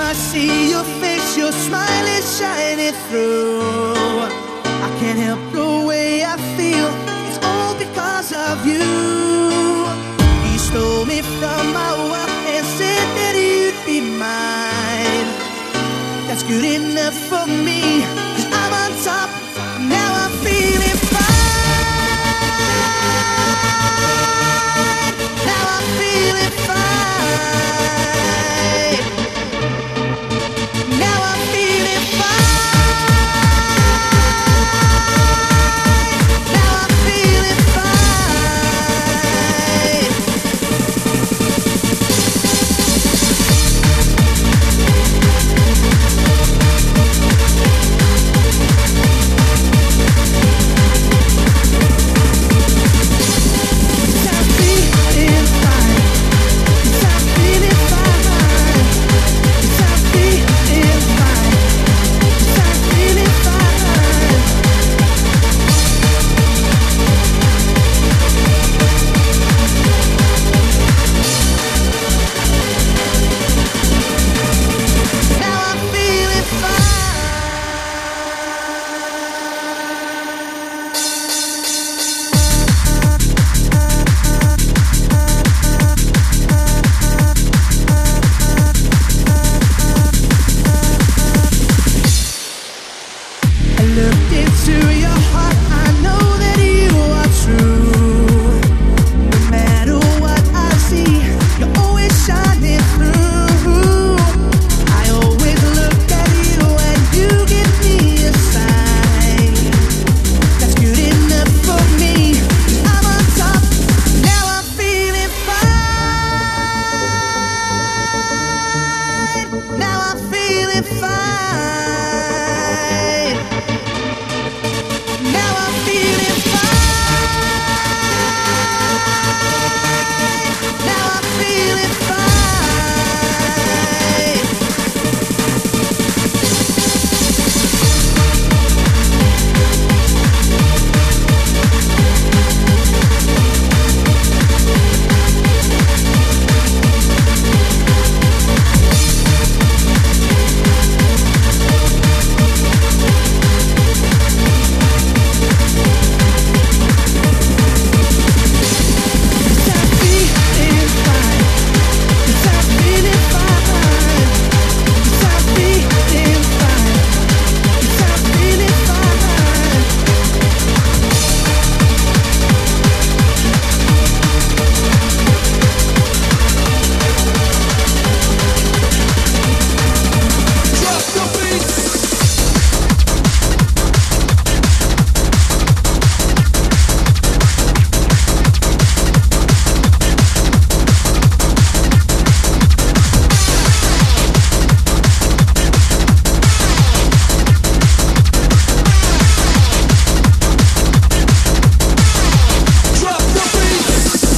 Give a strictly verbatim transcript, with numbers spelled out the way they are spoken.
I see your face, your smile is shining through. I can't help the way I feel, it's all because of you. You stole me from my world and said that you'd be mine. That's good enough for me, 'cause I'm on top, now I'm feeling fine. Now I'm feeling fine. Now I'm feeling fine. Now I'm feeling fine. Now I'm feeling fine.